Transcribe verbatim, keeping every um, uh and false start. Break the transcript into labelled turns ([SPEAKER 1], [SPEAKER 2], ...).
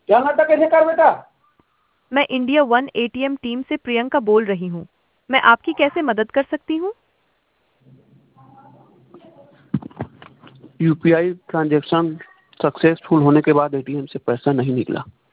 [SPEAKER 1] क्या नाटक कैसे कर बेटा?
[SPEAKER 2] मैं इंडिया वन एटीएम टीम से प्रियंका बोल रही हूँ। मैं आपकी कैसे मदद कर सकती हूँ?
[SPEAKER 3] यूपीआई ट्रांजैक्शन सक्सेसफुल होने के बाद एटीएम से पैसा नहीं निकला।